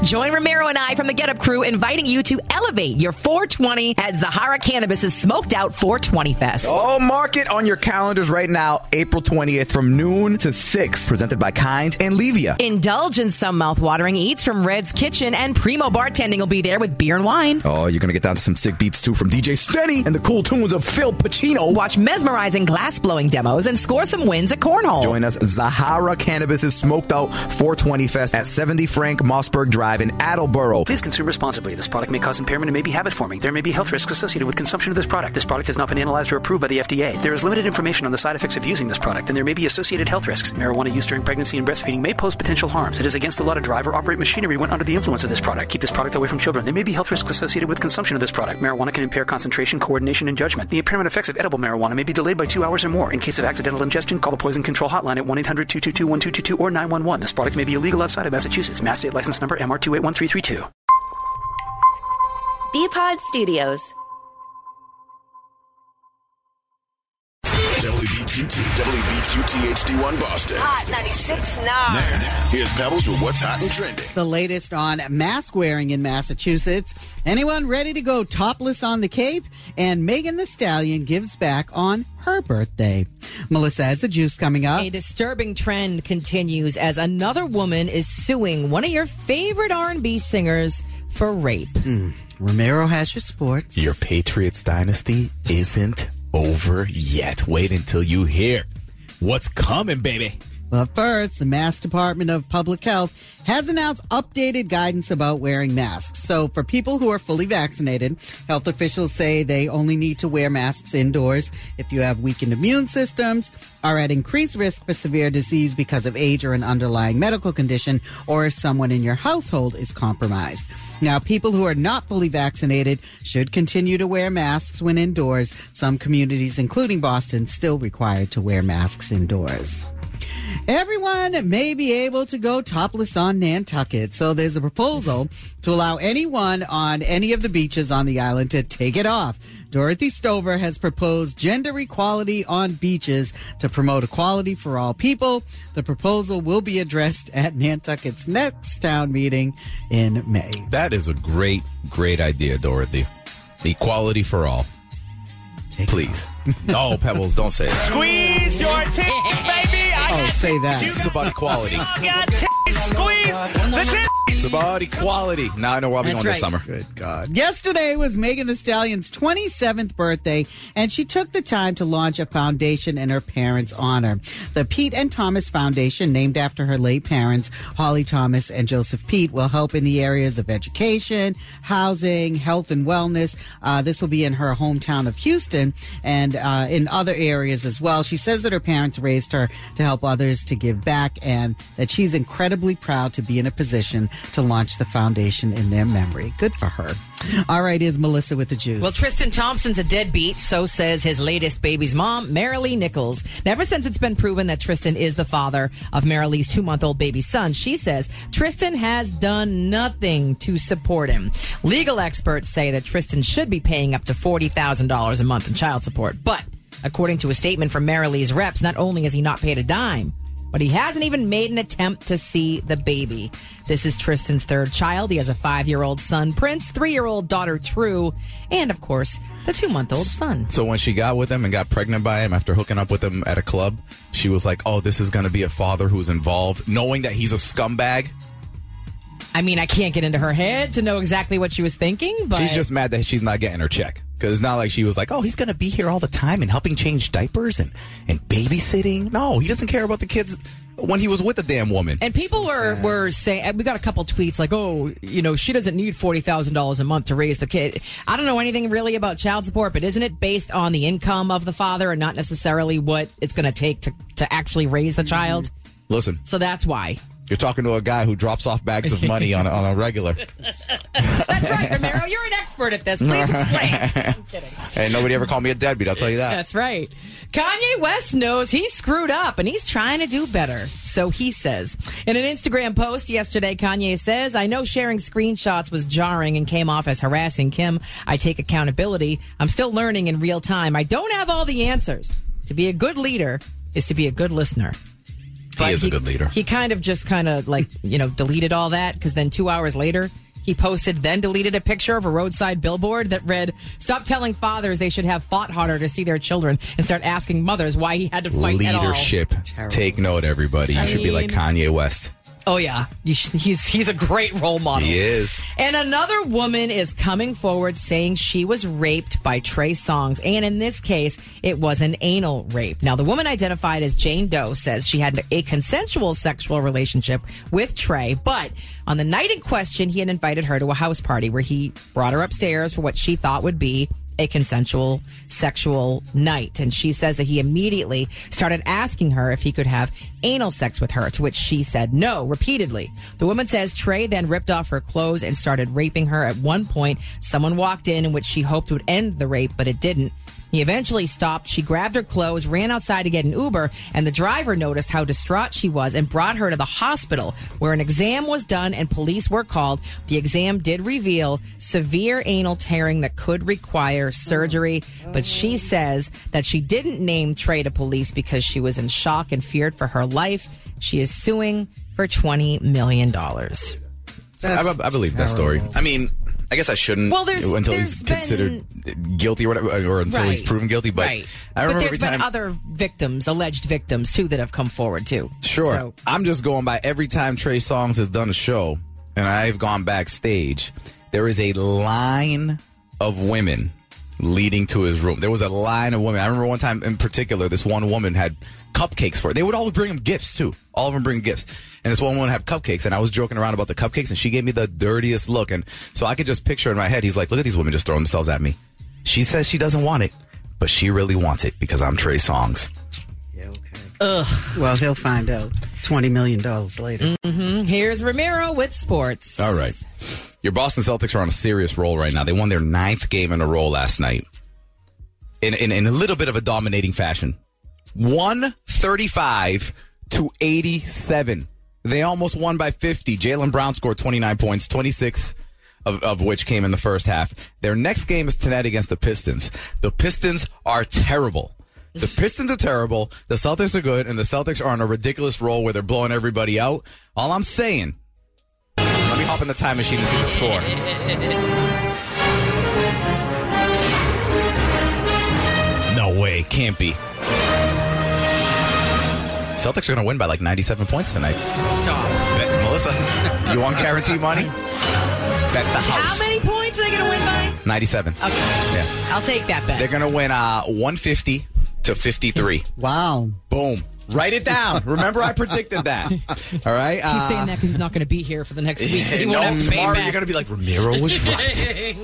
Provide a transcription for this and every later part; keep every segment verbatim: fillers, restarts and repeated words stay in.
Join Romero and I from the Get Up Crew, inviting you to elevate your four twenty at Zahara Cannabis' Smoked Out four twenty Fest. Oh, mark it on your calendars right now, April twentieth from noon to six, presented by Kind and Levia. Indulge in some mouth-watering eats from Red's Kitchen, and Primo Bartending will be there with beer and wine. Oh, you're going to get down to some sick beats, too, from D J Stenny and the cool tunes of Phil Pacino. Watch mesmerizing glass-blowing demos and score some wins at Cornhole. Join us, Zahara Cannabis' Smoked Out four twenty Fest at seventy Frank Mossberg Drive in Attleboro. Please consume responsibly. This product may cause impairment and may be habit-forming. There may be health risks associated with consumption of this product. This product has not been analyzed or approved by the F D A. There is limited information on the side effects of using this product, and there may be associated health risks. Marijuana use during pregnancy and breastfeeding may pose potential harms. It is against the law to drive or operate machinery when under the influence of this product. Keep this product away from children. There may be health risks associated with consumption of this product. Marijuana can impair concentration, coordination, and judgment. The impairment effects of edible marijuana may be delayed by two hours or more. In case of accidental ingestion, call the Poison Control Hotline at one eight hundred two two two one two two two or nine one one. This product may be illegal outside of Massachusetts. Mass state license number M R two eight one three three two. B-Pod Studios. W B Q T, W B Q T H D one Boston. Hot ninety-six point nine. Now, now, here's Pebbles with what's hot and trending. The latest on mask wearing in Massachusetts. Anyone ready to go topless on the Cape? And Megan Thee Stallion gives back on her birthday. Melissa has the juice coming up. A disturbing trend continues as another woman is suing one of your favorite R and B singers for rape. Mm. Romero has your sports. Your Patriots dynasty isn't over yet. Wait until you hear what's coming, baby. But first, the Mass Department of Public Health has announced updated guidance about wearing masks. So for people who are fully vaccinated, health officials say they only need to wear masks indoors if you have weakened immune systems, are at increased risk for severe disease because of age or an underlying medical condition, or if someone in your household is compromised. Now, people who are not fully vaccinated should continue to wear masks when indoors. Some communities, including Boston, still required to wear masks indoors. Everyone may be able to go topless on Nantucket, so there's a proposal to allow anyone on any of the beaches on the island to take it off. Dorothy Stover has proposed gender equality on beaches to promote equality for all people. The proposal will be addressed at Nantucket's next town meeting in May. That is a great, great idea, Dorothy. Equality for all. Take Please. No, Pebbles, don't say that. Squeeze your titties, baby. I Oh, got say that. titties. It's about equality. I got titties. Squeeze the titties. It's about equality. Now I know where I'll be That's going this right. summer. Good God. Yesterday was Megan Thee Stallion's twenty-seventh birthday, and she took the time to launch a foundation in her parents' honor. The Pete and Thomas Foundation, named after her late parents, Holly Thomas and Joseph Pete, will help in the areas of education, housing, health, and wellness. Uh, this will be in her hometown of Houston and uh, in other areas as well. She says that her parents raised her to help others to give back, and that she's incredibly proud to be in a position to launch the foundation in their memory. Good for her. All right, here's Melissa with the juice. Well, Tristan Thompson's a deadbeat, so says his latest baby's mom, Marilee Nichols. Now, ever since it's been proven that Tristan is the father of Marilee's two-month-old baby son, she says Tristan has done nothing to support him. Legal experts say that Tristan should be paying up to forty thousand dollars a month in child support. But according to a statement from Marilee's reps, not only has he not paid a dime, but he hasn't even made an attempt to see the baby. This is Tristan's third child. He has a five-year-old son, Prince, three-year-old daughter, True, and, of course, the two-month-old son. So when she got with him and got pregnant by him after hooking up with him at a club, she was like, oh, this is going to be a father who's involved, knowing that he's a scumbag. I mean, I can't get into her head to know exactly what she was thinking, but... She's just mad that she's not getting her check. Because it's not like she was like, oh, he's going to be here all the time and helping change diapers and, and babysitting. No, he doesn't care about the kids when he was with the damn woman. And people So were, sad. were saying, we got a couple tweets like, oh, you know, she doesn't need forty thousand dollars a month to raise the kid. I don't know anything really about child support, but isn't it based on the income of the father and not necessarily what it's going to take to to actually raise the child? Listen, So that's why. you're talking to a guy who drops off bags of money on a, on a regular. That's right, Romero. You're an expert at this. Please explain. I'm kidding. Hey, nobody ever called me a deadbeat, I'll tell you that. That's right. Kanye West knows he screwed up and he's trying to do better. So he says. In an Instagram post yesterday, Kanye says, I know sharing screenshots was jarring and came off as harassing Kim. I take accountability. I'm still learning in real time. I don't have all the answers. To be a good leader is to be a good listener. But he is a good leader. He kind of just kind of like, you know, deleted all that because then two hours later, he posted, then deleted a picture of a roadside billboard that read, "Stop telling fathers they should have fought harder to see their children and start asking mothers why he had to fight at all." Leadership. Take note, everybody. You I should be like mean- Kanye West. Oh, yeah. You sh- He's he's a great role model. He is. And another woman is coming forward saying she was raped by Trey Songz. And in this case, it was an anal rape. Now, the woman identified as Jane Doe says she had a consensual sexual relationship with Trey. But on the night in question, he had invited her to a house party where he brought her upstairs for what she thought would be a consensual sexual night. And she says that he immediately started asking her if he could have anal sex with her, to which she said no repeatedly. The woman says Trey then ripped off her clothes and started raping her. At one point, someone walked in in which she hoped would end the rape, but it didn't. He eventually stopped. She grabbed her clothes, ran outside to get an Uber, and the driver noticed how distraught she was and brought her to the hospital, where an exam was done and police were called. The exam did reveal severe anal tearing that could require surgery, but she says that she didn't name Trey to police because she was in shock and feared for her life. She is suing for twenty million dollars. I, I believe that story. I mean, I guess I shouldn't Well, there's- until there's he's considered guilty or whatever, or until Right. he's proven guilty. But right. I remember but every there's time. been other victims, alleged victims, too, that have come forward, too. Sure. So- I'm just going by every time Trey Songz has done a show, and I've gone backstage, there is a line of women leading to his room. There was a line of women. I remember one time in particular, this one woman had cupcakes for it. They would all bring him gifts, too. All of them bring gifts. And this one woman had cupcakes, and I was joking around about the cupcakes, and she gave me the dirtiest look. And so I could just picture in my head, he's like, look at these women just throwing themselves at me. She says she doesn't want it, but she really wants it because I'm Trey Songz. Yeah, okay. Ugh. Well, he'll find out twenty million dollars later. Mm-hmm. Here's Ramiro with sports. All right. Your Boston Celtics are on a serious roll right now. They won their ninth game in a row last night in, in, in a little bit of a dominating fashion. one thirty-five to eighty-seven. They almost won by fifty. Jaylen Brown scored twenty-nine points, twenty-six of, of which came in the first half. Their next game is tonight against the Pistons. The Pistons are terrible. The Pistons are terrible. The Celtics are good, and the Celtics are on a ridiculous roll where they're blowing everybody out. All I'm saying, let me hop in the time machine to see the score. No way. Can't be. Celtics are going to win by like ninety-seven points tonight. Stop. Bet, Melissa, you want guarantee money? Bet the house. How many points are they going to win by? ninety-seven. Okay. Yeah. I'll take that bet. They're going to win uh, one fifty to fifty-three. Wow. Boom. Write it down. Remember, I predicted that. All right. Uh, He's saying that because he's not going to be here for the next week. So he no, won't have to pay tomorrow back. you're going to be like, Ramiro was right.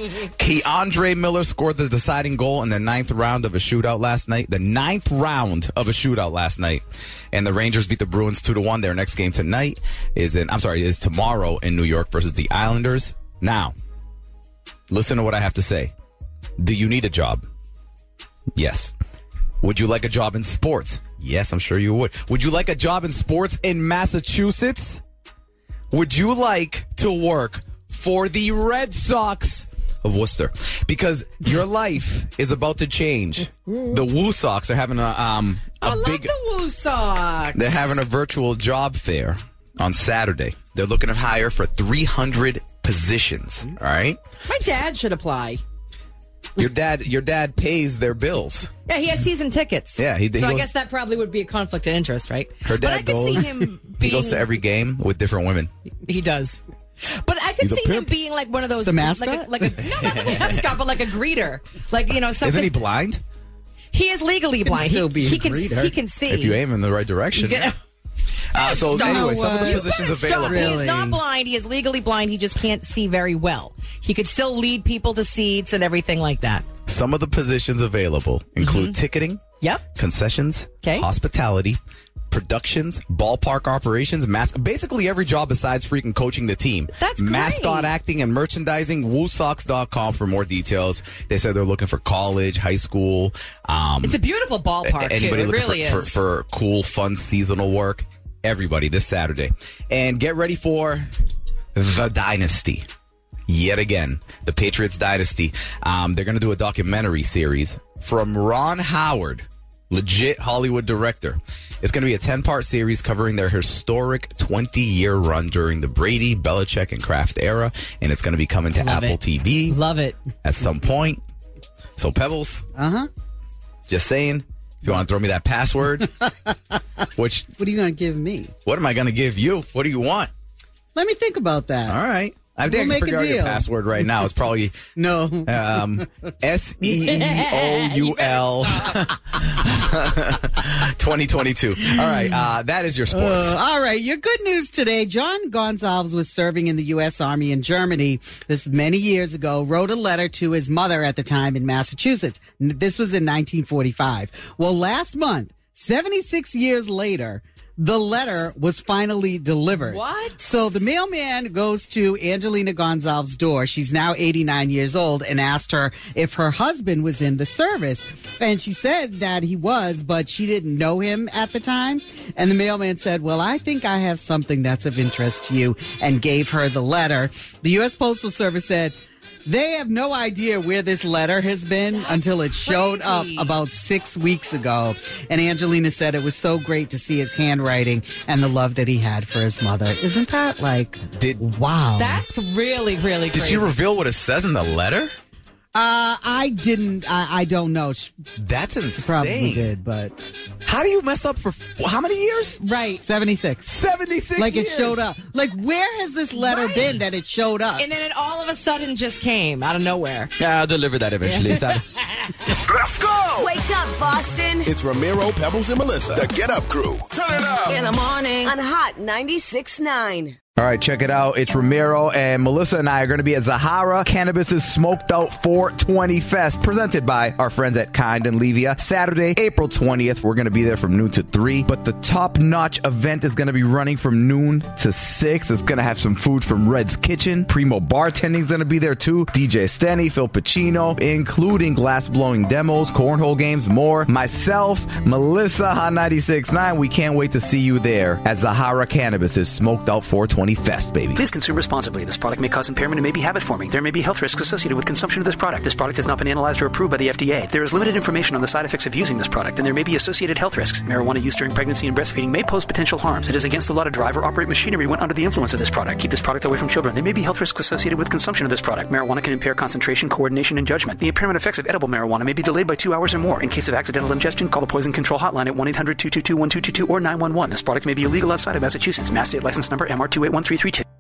Keandre Miller scored the deciding goal in the ninth round of a shootout last night. The ninth round of a shootout last night. And the Rangers beat the Bruins two to one. Their next game tonight is in, I'm sorry, is tomorrow in New York versus the Islanders. Now, listen to what I have to say. Do you need a job? Yes. Would you like a job in sports? Yes, I'm sure you would. Would you like a job in sports in Massachusetts? Would you like to work for the Red Sox of Worcester? Because your life is about to change. The Woo Sox are having a um a I love big the Woo Sox. they're having a virtual job fair on Saturday. They're looking to hire for three hundred positions. All right? My dad should apply. Your dad your dad pays their bills. Yeah, he has season tickets. Yeah, he- he so I goes- guess that probably would be a conflict of interest, right? Her but I dad could goes see him being, he goes to every game with different women. He does. But I could He's a see him pimp. being like one of those The mascot? like a, like a no, not the mascot, but like a greeter. Like, you know, something. Isn't he blind? He is legally blind. still he, be a he can greeter. he can see. If you aim in the right direction. Yeah. Uh, so Stop. anyway, some of the You positions Stop. available. He is Really? not blind. He is legally blind. He just can't see very well. He could still lead people to seats and everything like that. Some of the positions available include ticketing, Yep. concessions, 'Kay. hospitality, productions, ballpark operations, mas- basically every job besides freaking coaching the team. That's great. Mascot acting and merchandising, woo sox dot com for more details. They said they're looking for college, high school. Um, It's a beautiful ballpark, anybody too. It looking really for, is. for, for cool, fun seasonal work. Everybody this Saturday. And get ready for the Dynasty. Yet again, the Patriots Dynasty. Um, they're going to do a documentary series from Ron Howard, legit Hollywood director. It's going to be a ten-part series covering their historic twenty-year run during the Brady, Belichick, and Kraft era, and it's going to be coming to Love Apple it. T V Love it. at some point. So, Pebbles, Uh-huh. just saying, if you want to throw me that password, which, What are you going to give me? what am I going to give you? What do you want? Let me think about that. All right. I We'll think I make can a figure out your deal. password right now. It's probably No. um, S E E O U L twenty twenty-two. All right. Uh, that is your sports. Uh, all right. Your good news today. John Gonzalez was serving in the U S Army in Germany. This was many years ago. Wrote a letter to his mother at the time in Massachusetts. N- This was in nineteen forty-five. Well, last month, seventy-six years later, the letter was finally delivered. What? So the mailman goes to Angelina Gonzalez's door. She's now eighty-nine years old, and asked her if her husband was in the service. And she said that he was, but she didn't know him at the time. And the mailman said, well, I think I have something that's of interest to you, and gave her the letter. The U S Postal Service said they have no idea where this letter has been until it showed up crazy. about six weeks ago. And Angelina said it was so great to see his handwriting and the love that he had for his mother. Isn't that like, Did wow. That's really, really Did crazy. she reveal what it says in the letter? Uh, I didn't, I, I don't know. She That's insane. probably did, but How do you mess up for how many years? Right. seventy-six. seventy-six Like it years. showed up. Like, where has this letter Right. been that it showed up? And then it all of a sudden just came out of nowhere. Yeah, I'll deliver that eventually. It's, uh, Let's go! Wake up, Boston. It's Ramiro, Pebbles, and Melissa, the Get Up Crew. Turn it up. In the morning. On Hot ninety-six point nine. All right, check it out. It's Ramiro, and Melissa and I are going to be at Zahara Cannabis's Smoked Out four twenty Fest, presented by our friends at Kind and Levia. Saturday, April twentieth, we're going to be there from noon to three, but the top-notch event is going to be running from noon to six. It's going to have some food from Red's Kitchen. Primo Bartending is going to be there, too. D J Stenny, Phil Pacino, including glass-blowing demos, cornhole games, more. Myself, Melissa, Hot ninety-six point nine. We can't wait to see you there at Zahara Cannabis's Smoked Out four twenty Fest, baby. Please consume responsibly. This product may cause impairment and may be habit-forming. There may be health risks associated with consumption of this product. This product has not been analyzed or approved by the F D A. There is limited information on the side effects of using this product, and there may be associated health risks. Marijuana use during pregnancy and breastfeeding may pose potential harms. It is against the law to drive or operate machinery when under the influence of this product. Keep this product away from children. There may be health risks associated with consumption of this product. Marijuana can impair concentration, coordination, and judgment. The impairment effects of edible marijuana may be delayed by two hours or more. In case of accidental ingestion, call the Poison Control Hotline at one eight hundred two two two one two two two or nine one one. This product may be illegal outside of Massachusetts. Mass State License Number M R two eight one three three two.